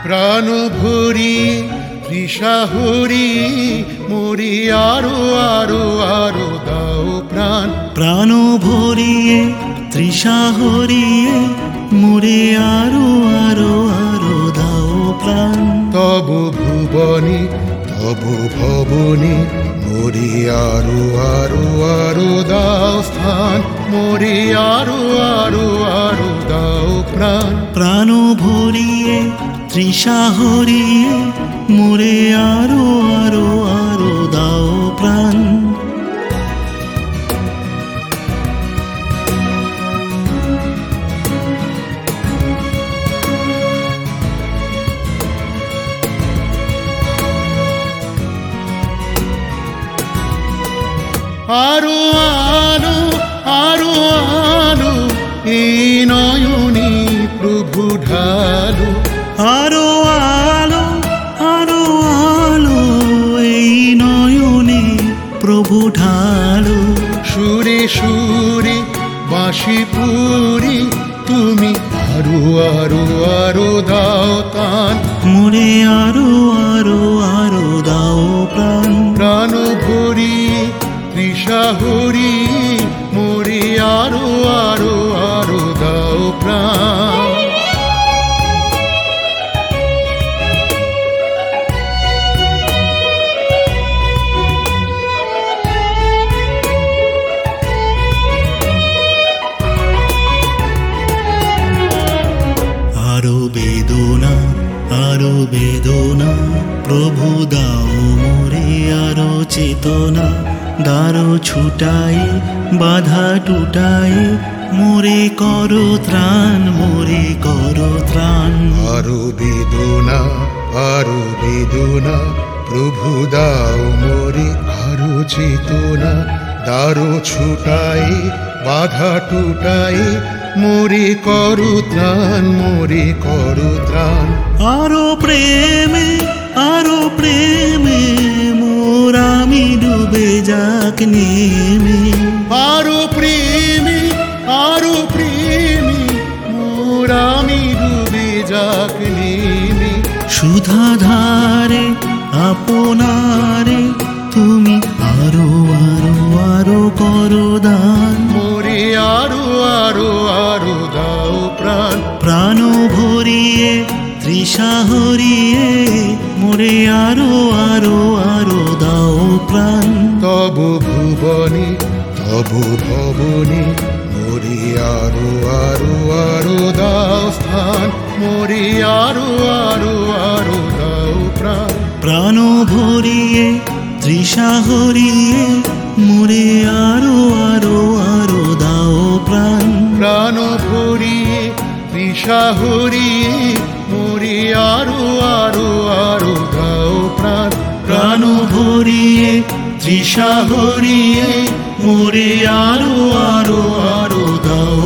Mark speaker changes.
Speaker 1: প্রাণ ভরি তৃষা হরি মরি আরো আরো আরো দাও প্রাণ।
Speaker 2: প্রাণ ভরিয়ে তৃষা হরিয়ে মোরে আরো আরো আরো দাও প্রাণ।
Speaker 1: তব ভুবনে তব ভবনে মরি আরো আরো আরো দাও স্থান। মরি আরো আরো আরো দাও প্রাণ।
Speaker 2: প্রাণ ভরিয়ে তৃষা হরিয়ে মোরে আরো আরো আরো দাও প্রাণ।
Speaker 1: আরো আলো আরো আলো এই নয়নে প্রভু ঢালো।
Speaker 2: আরো আলো আরো আলো এই নয়নে প্রভু ঢালো।
Speaker 1: সুরে সুরে বাঁশি পুরি তুমি আরো আরো আরো দাও তান।
Speaker 2: মোরে আরো আরো আরো দাও প্রাণ।
Speaker 1: প্রাণ ভরি তৃষা হরি মরি আরো আরো আরো দাও প্রাণ।
Speaker 2: আরো বেদনা আরো বেদনা প্রভু দাও মোরে আরো চেতনা। দ্বারো ছুটাই বাধা টুটাই মোরে করো ত্রাণ মোরে করো ত্রাণ।
Speaker 1: আরো বেদনা আরো বেদনা প্রভু দাও মোরে আরো চেতনা। দ্বারো ছুটাই বাধা টুটাই মোরে করো ত্রাণ মোরে করো ত্রাণ।
Speaker 2: আরো প্রেমে মোর আমি ডুবে যাক নেমে।
Speaker 1: আরো প্রেমে মোর আমি ডুবে যাক নেমে।
Speaker 2: সুধাধারে আপনারে তুমি আরো আরো আরো করো দান।
Speaker 1: মোরে আরো আরো আরো দাও প্রাণ।
Speaker 2: প্রাণ ভরিয়ে তৃষা হরিয়ে মোরে আরো আরো আরো দাও প্রাণ।
Speaker 1: তব ভুবনে তব ভবনে মরি আরো আরো আরো দাও স্থান। মরি আরো আরো আরো দাও প্রাণ।
Speaker 2: প্রাণ ভরিয়ে তৃষা হরিয়ে মোরে আরো আরো আরো দাও প্রাণ।
Speaker 1: প্রাণ ভরিয়ে তৃষা হরিয়ে মরি আরো আরো আরো দাও প্রাণ।
Speaker 2: প্রাণ ভরিয়ে তৃষা হরিয়ে মোরে আরো আরো আরো দাও